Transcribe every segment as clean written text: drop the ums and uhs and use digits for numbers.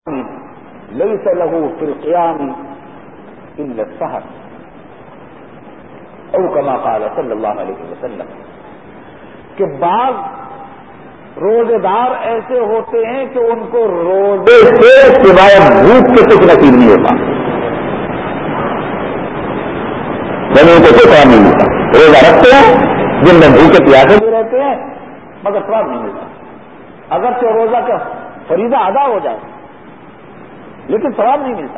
ليس له في القيام إلا السحر او كما قال صلی اللہ علیہ وسلم کہ بعض روزے دار ایسے ہوتے ہیں کہ ان کو روزے سے سوائے بھوک کے کچھ نصیب نہیں ہوتا، یعنی ان کو کوئی کام نہیں ملتا. روزہ رکھتے ہیں جن میں بھوکے پیاسے بھی رہتے ہیں مگر ثواب نہیں ملتا. اگرچہ روزہ کا فریضہ ادا ہو جائے لیکن ثواب نہیں ملتا.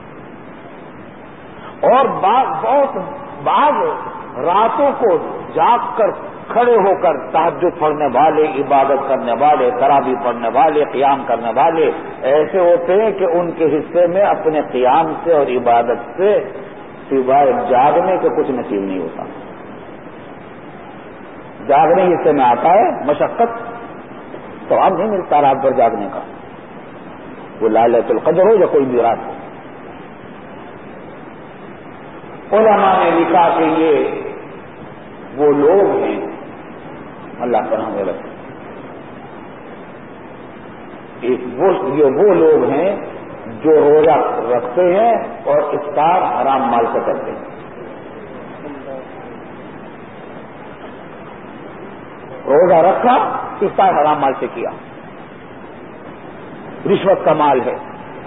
اور بعض راتوں کو جاگ کر کھڑے ہو کر تہجد پڑھنے والے، عبادت کرنے والے، تراویح پڑھنے والے، قیام کرنے والے ایسے ہوتے ہیں کہ ان کے حصے میں اپنے قیام سے اور عبادت سے سوائے جاگنے کے کچھ نصیب نہیں ہوتا. جاگنے حصے میں آتا ہے مشقت، ثواب نہیں ملتا رات بھر جاگنے کا، وہ ليلۃ القدر ہو یا کوئی بھی رات ہو. علماء نے لکھا کہ یہ وہ لوگ ہیں، اللہ پر ہمیں رکھے، یہ وہ لوگ ہیں جو روزہ رکھتے ہیں اور افطار حرام مال سے کرتے ہیں. روزہ رکھا، افطار حرام مال سے کیا، رشوت کا مال ہے،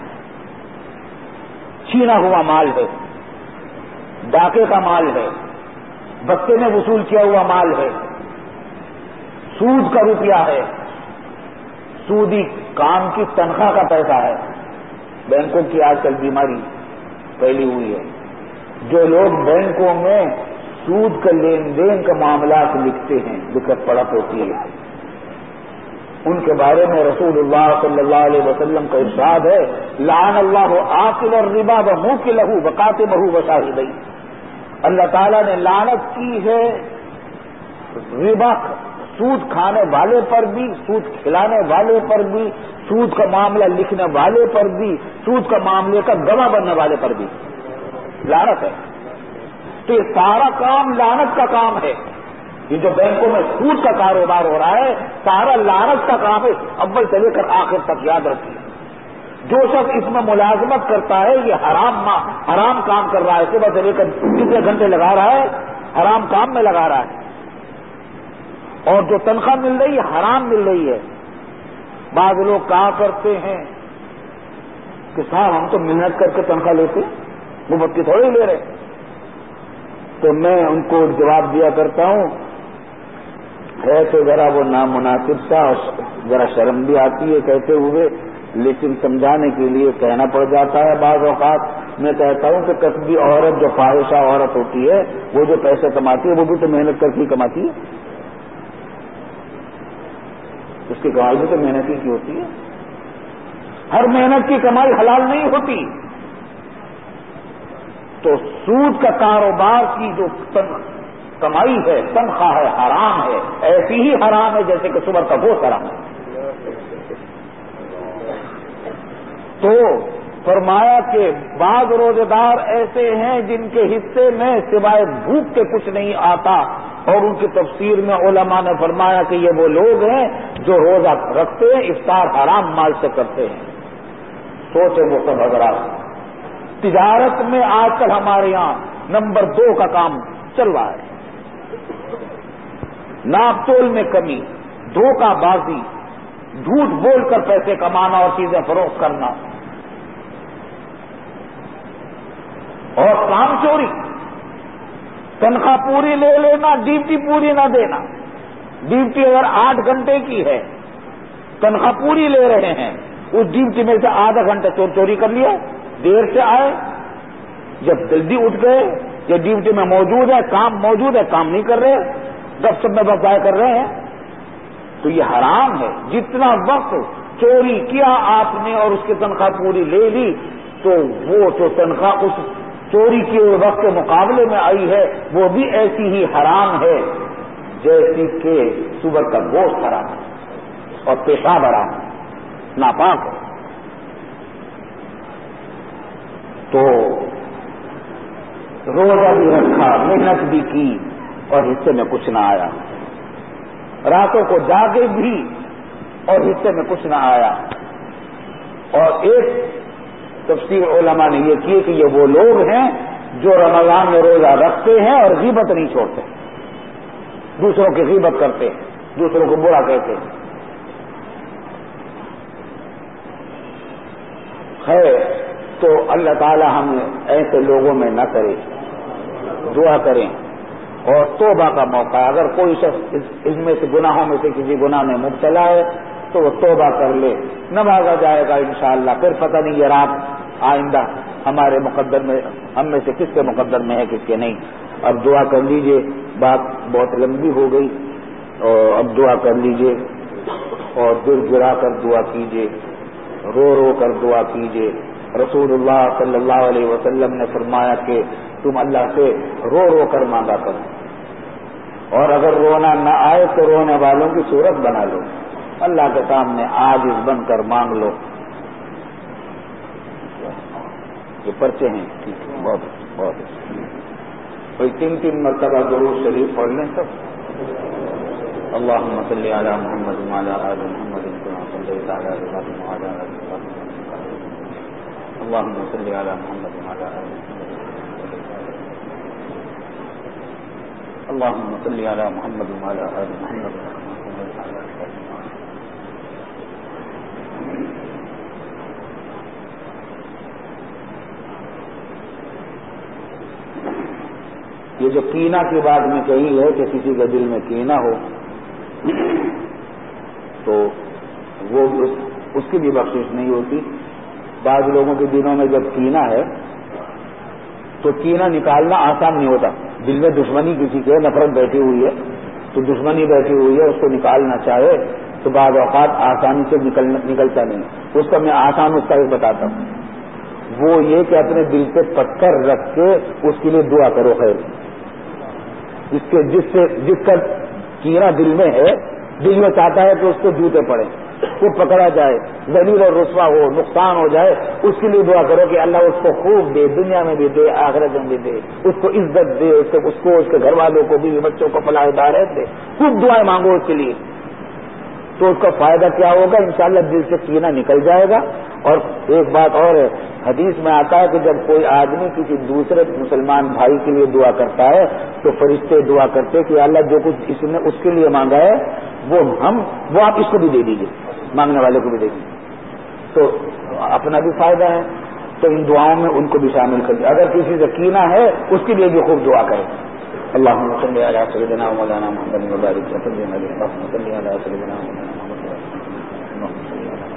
چھینا ہوا مال ہے، ڈاکے کا مال ہے، بستے میں وصول کیا ہوا مال ہے، سود کا روپیہ ہے، سودی کام کی تنخواہ کا پیسہ ہے. بینکوں کی آج کل بیماری پھیلی ہوئی ہے. جو لوگ بینکوں میں سود کا لین دین کا معاملات لکھتے ہیں، دقت پڑت ہوتی ہے. ان کے بارے میں رسول اللہ صلی اللہ علیہ وسلم کا ارشاد ہے، لعن اللہ آکل الربا وموکلہ وکاتبہ وشاہدیہ. اللہ تعالیٰ نے لعنت کی ہے ربا، سود کھانے والے پر بھی، سود کھلانے والے پر بھی، سود کا معاملہ لکھنے والے پر بھی، سود کا معاملے کا گواہ بننے والے پر بھی لعنت ہے. تو یہ سارا کام لعنت کا کام ہے. یہ جو بینکوں میں سود کا کاروبار ہو رہا ہے سارا لعنت کا کام ہے، اول سے لے کر آخر تک. یاد رکھیے، جو شخص اس میں ملازمت کرتا ہے یہ حرام کام کر رہا ہے. صبح سے لے کر کتنے گھنٹے لگا رہا ہے، حرام کام میں لگا رہا ہے. اور جو تنخواہ مل رہی ہے حرام مل رہی ہے. بعض لوگ کہا کرتے ہیں کہ صاحب ہم تو محنت کر کے تنخواہ لیتے، مفت کی تھوڑی لے رہے. تو میں ان کو جواب دیا کرتا ہوں، ہے تو ذرا وہ نامناسب سا اور ذرا شرم بھی آتی ہے کہتے ہوئے، لیکن سمجھانے کے لیے کہنا پڑ جاتا ہے. بعض اوقات میں کہتا ہوں کہ کسبی عورت جو فاحشہ عورت ہوتی ہے وہ جو پیسے کماتی ہے وہ بھی تو محنت کر کے کماتی ہے، اس کی کمائی بھی تو محنت کی ہوتی ہے. ہر محنت کی کمائی حلال نہیں ہوتی. تو سود کا کاروبار کی جو کمائی ہے، تنخواہ ہے، حرام ہے، ایسی ہی حرام ہے جیسے کہ سور کا گوشت حرام ہے. تو فرمایا کہ بعض روزے دار ایسے ہیں جن کے حصے میں سوائے بھوک کے کچھ نہیں آتا، اور ان کی تفسیر میں علماء نے فرمایا کہ یہ وہ لوگ ہیں جو روزہ رکھتے ہیں، افطار حرام مال سے کرتے ہیں. سوچیں وہ سب حضرات، تجارت میں آج کل ہمارے یہاں نمبر 2 کا کام چل رہا ہے. ناپ تول میں کمی، دھوکہ بازی، جھوٹ بول کر پیسے کمانا اور چیزیں فروخت کرنا، اور کام چوری، تنخواہ پوری لے لینا، ڈیوٹی پوری نہ دینا. ڈیوٹی اگر 8 گھنٹے کی ہے، تنخواہ پوری لے رہے ہیں، اس ڈیوٹی میں سے آدھا گھنٹہ چوری کر لیا، دیر سے آئے، جب جلدی اٹھ گئے، یہ ڈیوٹی میں موجود ہے، کام موجود ہے، کام نہیں کر رہے، گپ سپ میں بس ضائع کر رہے ہیں. تو یہ حرام ہے. جتنا وقت چوری کیا آپ نے اور اس کی تنخواہ پوری لے لی، تو وہ تو تنخواہ اس چوری کے وقت کے مقابلے میں آئی ہے وہ بھی ایسی ہی حرام ہے جیسی کہ سور کا گوشت حرام ہے اور پیشاب حرام ہے، ناپاک ہے. تو روزہ بھی رکھا، محنت بھی کی اور حصے میں کچھ نہ آیا. راتوں کو جاگے بھی اور حصے میں کچھ نہ آیا. اور ایک تفسیر علماء نے یہ کی کہ یہ وہ لوگ ہیں جو رمضان میں روزہ رکھتے ہیں اور غیبت نہیں چھوڑتے، دوسروں کی غیبت کرتے ہیں، دوسروں کو برا کہتے ہیں۔ ہے تو اللہ تعالی ہم ایسے لوگوں میں نہ کرے، دعا کریں۔ اور توبہ کا موقع، اگر کوئی شخص اس میں سے گناہوں میں سے کسی گناہ میں مبتلا ہے تو وہ توبہ کر لے، نمازا جائے گا انشاءاللہ۔ پھر پتہ نہیں یہ رات آئندہ ہمارے مقدر میں، ہم میں سے کس کے مقدر میں ہے کس کے نہیں۔ اب دعا کر لیجئے، بات بہت لمبی ہو گئی، اور اب دعا کر لیجئے اور گر گرا کر دعا کیجئے، رو رو کر دعا کیجئے۔ رسول اللہ صلی اللہ علیہ وسلم نے فرمایا کہ تم اللہ سے رو رو کر مانگا کرو، اور اگر رونا نہ آئے تو رونے والوں کی صورت بنا لو، اللہ کے سامنے عاجز بن کر مانگ لو۔ یہ پرچے ہیں، ٹھیک ہے، بہت بہت کوئی 3 مرتبہ درود شریف پڑھ لیں سب۔ اللهم صل على محمد وعلى آل محمد كما صليت على إبراهيم وعلى آل إبراهيم إنك حميد مجيد۔ اللهم صل على محمد وعلى آل محمد اللهم صل على محمد وعلى آل محمد كما صليت على إبراهيم وعلى یہ جو کینہ کی بات میں کہی ہے کہ کسی کے دل میں کینہ ہو تو وہ اس کی بھی بخشش نہیں ہوتی۔ بعض لوگوں کے دلوں میں جب کینہ ہے تو کینہ نکالنا آسان نہیں ہوتا۔ دل میں دشمنی کسی کے نفرت بیٹھی ہوئی ہے تو دشمنی بیٹھی ہوئی ہے، اس کو نکالنا چاہے تو بعض اوقات آسانی سے نکلتا نہیں۔ اس کا میں آسان اس کا ایک بتاتا ہوں، وہ یہ کہ اپنے دل پہ پتھر رکھ کے اس کے لیے دعا کرو خیر، جس کا کیڑا دل میں ہے، دل میں چاہتا ہے کہ اس کو جوتے پڑے، وہ پکڑا جائے، ذلیل اور رسوا ہو، نقصان ہو جائے، اس کے لیے دعا کرو کہ اللہ اس کو خوب دے، دنیا میں بھی دے، آخرت میں بھی دے، اس کو عزت دے، اس کو اس کے گھر والوں کو بھی، بچوں کو فلاح ہدایت دے، خوب دعائیں مانگو اس کے لیے، تو اس کا فائدہ کیا ہوگا؟ انشاءاللہ دل سے کینہ نکل جائے گا۔ اور ایک بات اور ہے، حدیث میں آتا ہے کہ جب کوئی آدمی کسی دوسرے مسلمان بھائی کے لیے دعا کرتا ہے تو فرشتے دعا کرتے کہ اللہ جو کچھ اس نے اس کے لیے مانگا ہے وہ آپ اس کو بھی دے دیجیے، مانگنے والے کو بھی دے دیجیے، تو اپنا بھی فائدہ ہے۔ تو ان دعاؤں میں ان کو بھی شامل کر دیں۔ اگر کسی سے کینہ ہے اس کے لیے بھی خوب دعا کریں۔ اللهم صل على سيدنا ومولانا محمد وبارك وسلم عليه، اللهم صل على سيدنا ومولانا محمد وبارك وسلم عليه۔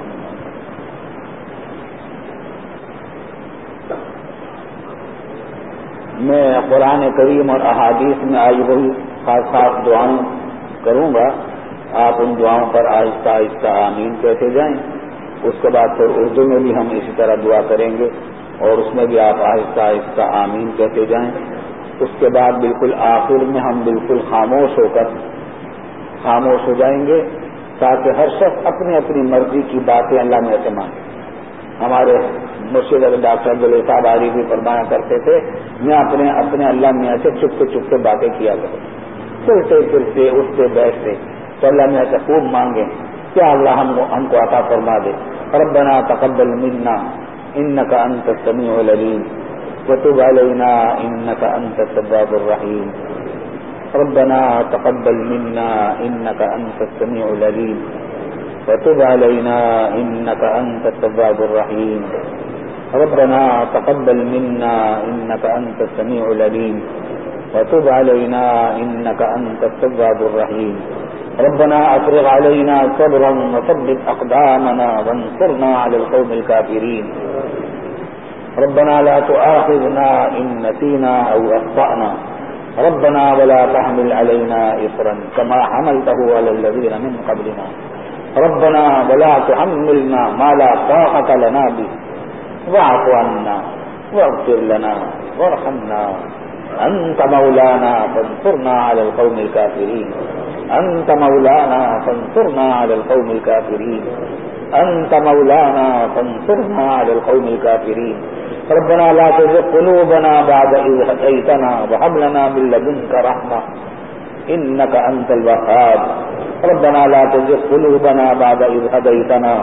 میں قرآن کریم اور احادیث میں آئی وہی خاص دعائیں کروں گا، آپ ان دعاؤں پر آہستہ آہستہ آمین کہتے جائیں۔ اس کے بعد پھر اردو میں بھی ہم اسی طرح دعا کریں گے اور اس میں بھی آپ آہستہ آہستہ آمین کہتے جائیں۔ اس کے بعد بالکل آخر میں ہم بالکل خاموش ہو جائیں گے تاکہ ہر شخص اپنی اپنی مرضی کی باتیں اللہ میں سے مانگے۔ ہمارے مرشد ڈاکٹر عبداللہ صاحب عاری بھی فرمایا کرتے تھے، میں اپنے اللہ میاں سے چپتے باتیں کیا کروں، چلتے پھرتے اٹھتے بیٹھتے، تو اللہ میاں سے خوب مانگیں کیا اللہ ہم کو عطا فرما دے۔ ربنا تقبل منا انك انت السميع العليم وتب علينا انك انت التواب الرحيم۔ ربنا تقبل منا انك انت السميع العليم وتب علينا انك انت التواب الرحيم۔ ربنا تقبل منا انك انت السميع العليم وتب علينا انك انت التواب الرحيم۔ ربنا افرغ علينا صبرا وثبت اقدامنا وانصرنا على القوم الكافرين۔ ربنا لا تؤاخذنا ان نسينا او اخطأنا، ربنا ولا تحمل علينا اصرا كما حملته على الذين من قبلنا، ربنا ولا تحملنا ما لا طاقة لنا به، واعف عنا واغفر لنا وارحمنا، انت مولانا فانصرنا على القوم الكافرين، انت مولانا فانصرنا على القوم الكافرين، انت مولانا فانصرنا على القوم الكافرين۔ ربنا لا تزغ قلوبنا بعد إذ هديتنا وهب لنا من لدنك رحمة إنك أنت الوهاب۔ ربنا لا تزغ قلوبنا بعد إذ هديتنا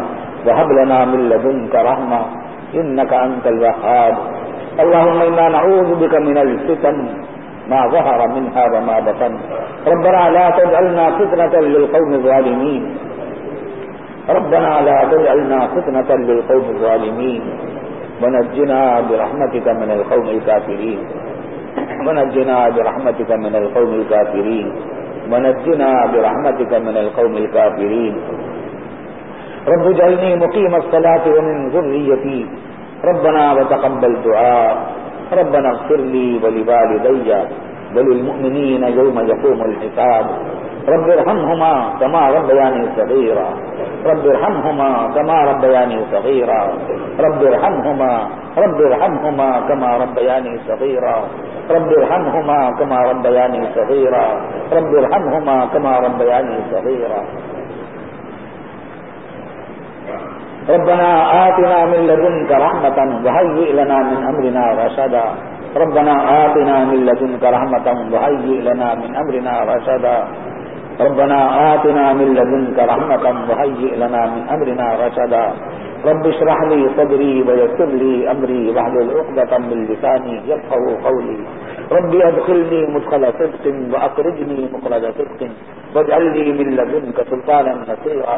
وهب لنا من لدنك رحمة إنك أنت الوهاب اللهم إنا نعوذ بك من الفتن ما ظهر منها وما بطن ربنا لا تجعلنا فتنة للقوم الظالمين ربنا لا تجعلنا فتنة للقوم الظالمين ونجنا برحمتك من القوم الكافرين ونجنا برحمتك من القوم الكافرين ونجنا برحمتك من القوم الكافرين رب اجعلني مقيم الصلاة ومن ذريتي ربنا وتقبل دعاء ربنا اغفر لي ولوالدي وللمؤمنين يوم يقوم الحساب رب ارحمهما كما ربياني صغيرا رب ارحمهما كما ربياني صغيرا رب ارحمهما كما ربياني صغيرا رب ارحمهما كما ربياني صغيرا رب ارحمهما كما ربياني صغيرا ربنا آتنا من لدنك رحمة وهيئ لنا من أمرنا رشدا ربنا آتنا من لدنك رحمة وهيئ لنا من أمرنا رشدا ربنا آتنا من لدنك رحمة وهيئ لنا من أمرنا رشدا رب اشرح لي صدري ويسر لي أمري واحلل عقدة من لساني يفقهوا قولي رب ادخلني مدخل صدق وأخرجني مخرج صدق واجعل لي من لدنك سلطانا نصيرا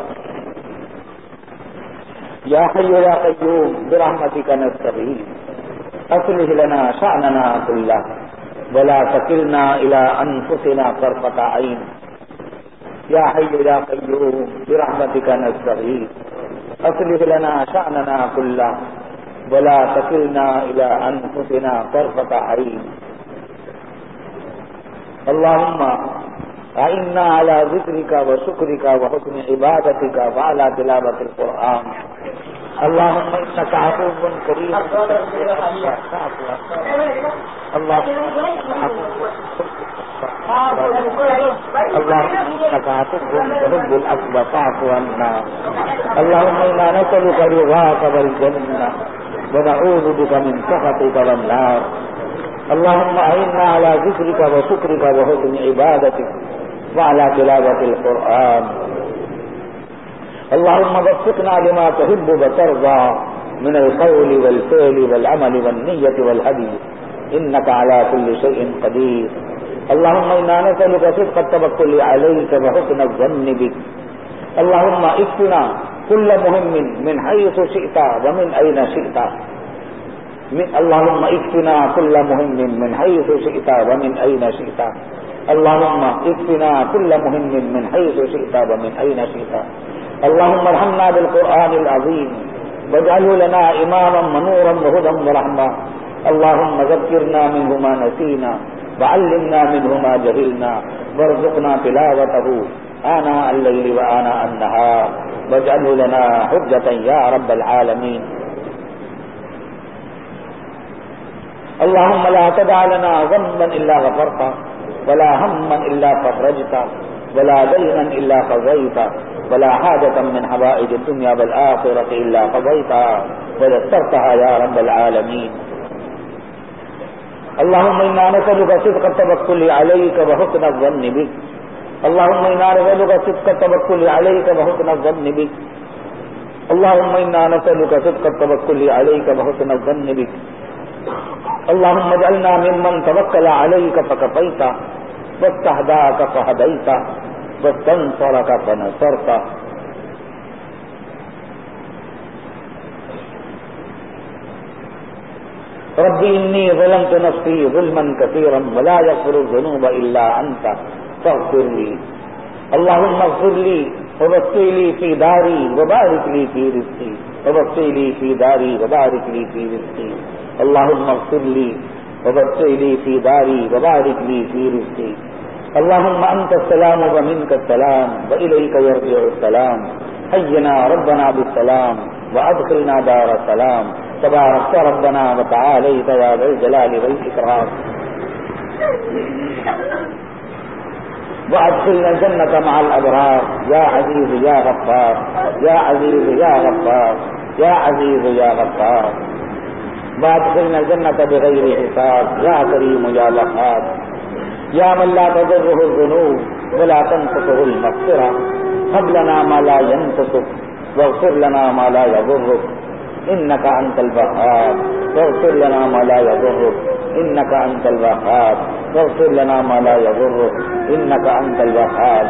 يا حي يا قيوم برحمتك نستغيث أصلح لنا شأننا كله ولا تكلنا إلى أنفسنا طرفة عين يا حي يا قيوم برحمتك نستغيث أصلح لنا شأننا كله ولا تكلنا إلى أنفسنا طرفة عين اللهم أعنا على ذكرك وشكرك وحسن عبادتك وعلى تلاوة القرآن اللهم إنك عفو كريم اللهم إنك عفو تحب العفو فاعف عنا اللهم إنا نسألك رضاك والجنة ونعوذ بك من سخطك والنار اللهم أعنا على ذكرك وشكرك وحسن عبادتك وعلى تلاوة القرآن اللهم وفقنا لما تحب وترضى من القول والفعل والعمل والنية والهدي إنك على كل شيء قدير اللهم إنا نسألك صدق التوكل عليك وحسن الظن بك اللهم اكفنا كل مهم من حيث شئت ومن أين شئت اللهم اكفنا كل مهم من حيث شئت ومن أين شئت اللهم اكفنا كل مهم من حيث شئت ومن أين شئت اللهم ارحمنا بالقرآن العظيم واجعله لنا إماما ونورا وهدى ورحمة اللهم ذكرنا منه ما نسينا وعلمنا منه ما جهلنا وارزقنا تلاوته آناء الليل وآناء النهار واجعله لنا حجة يا رب العالمين اللهم لا تدع لنا ذنبا إلا غفرته ولا هما إلا فرجته ولا دينا إلا قضيته ولا حاجة من حوائج الدنيا والآخرة إلا قضيتها ويسرتها يا رب العالمين اللهم إنا نسألك صدق التوكل عليك وحسن الظن بك اللهم إنا نسألك صدق التوكل عليك وحسن الظن بك اللهم إنا نسألك صدق التوكل عليك وحسن الظن بك اللهم اجعلنا ممن توكل عليك فكفيت واستهداك فهديت واستنصرك فنصرت رب إني ظلمت نفسي ظلما كثيرا ولا يغفر الذنوب إلا أنت فاغفر لي اللهم اغفر لي ووسع لي في داري وبارك لي في رزقي ووسع لي في داري وبارك لي في رزقي اللهم اغفر لي ووسع لي في داري وبارك لي في رزقي اللهم أنت السلام ومنك السلام وإليك يرجع السلام حينا ربنا بالسلام وأدخلنا دار السلام تباركت ربنا وتعاليت يا ذا الجلال والإكرام وأدخلنا الجنة مع الأبرار يا عزيز يا غفار يا عزيز يا غفار يا عزيز يا غفار وأدخلنا الجنة بغير حساب يا كريم يا وهاب يا من لا تضره الذنوب ولا تنقصه المغفرة هب لنا ما لا ينقصك واغفر لنا ما لا يضرك إنك أنت الوهاب واغفر لنا ما لا يضرك إنك أنت الوهاب واغفر لنا ما لا يضرك إنك أنت الوهاب.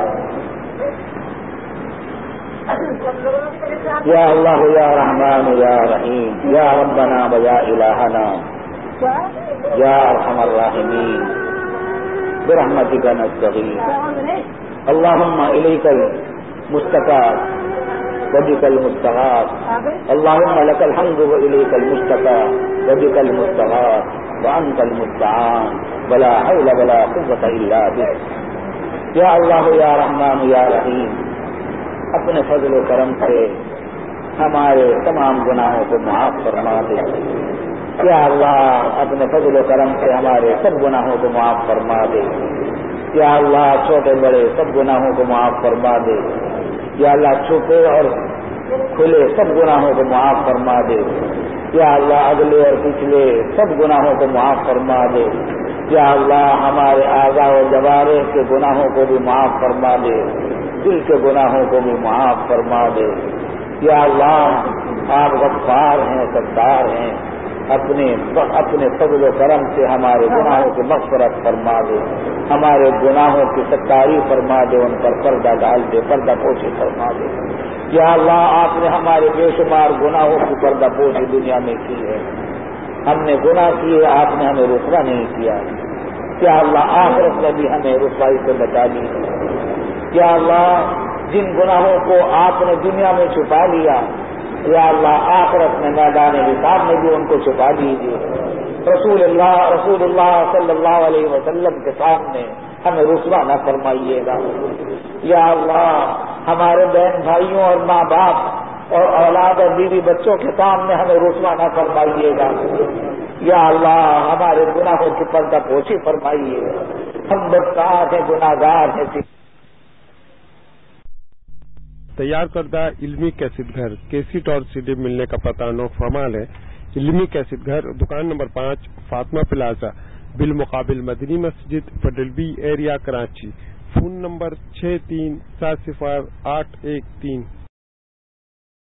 یا اللہ یا رحمان یا رحیم یا ربنا و یا الہنا یا ارحم الراحمین برحمتک نستغیث. اللہم الیک المشتکا وبک المستغاث. اللہم لک الحمد والیک المشتکا وبک المستغاث وانت المستعان ولا حول ولا قوة الا بک. یا اللہ یا رحمان یا رحیم اپنے فضل و کرم سے ہمارے تمام گناہوں کو معاف فرما دے. یا اللہ اپنے فضل و کرم سے ہمارے سب گناہوں کو معاف فرما دے. یا اللہ چھوٹے بڑے سب گناہوں کو معاف فرما دے. یا اللہ چھپے اور کھلے سب گناہوں کو معاف فرما دے. یا اللہ اگلے اور پچھلے سب گناہوں کو معاف فرما دے. یا اللہ ہمارے اعضاء و جوارح کے گناہوں کو بھی معاف فرما دے. دل کے گناہوں کو بھی معاف فرما دے. یا اللہ آپ غفار ہیں ستار ہیں اپنے فضل و کرم سے ہمارے گناہوں کی مغفرت فرما دے. ہمارے گناہوں کی ستاری فرما دے. ان پر پردہ ڈال دے پردہ پوشی فرما دے. یا اللہ آپ نے ہمارے بے شمار گناہوں کی پردہ پوشی دنیا میں کی ہے. ہم نے گناہ کیے آپ نے ہمیں رسوا نہیں کیا. یا اللہ آخرت میں بھی ہمیں رسوائی سے بچا لی. یا اللہ جن گناہوں کو آپ نے دنیا میں چھپا لیا یا اللہ آخرت میں میدان حساب میں بھی ان کو چھپا دیجیے. رسول اللہ صلی اللہ علیہ وسلم کے سامنے ہمیں رسوا نہ فرمائیے گا. یا اللہ ہمارے بہن بھائیوں اور ماں باپ اور اولاد اور بیوی بچوں کے سامنے ہمیں رسوا نہ فرمائیے گا. یا اللہ ہمارے گناہوں کی پردہ پوشی فرمائیے. ہم بدکار ہیں گناہگار ہیں. تیار کردہ علمی کیسٹ گھر کیسٹ اور سی ڈی ملنے کا پتہ نو فرمال ہے. علمی کیسٹ گھر دکان نمبر 5 فاطمہ پلازا بالمقابل Madani Masjid federal B area Karachi. Phone number 63708113.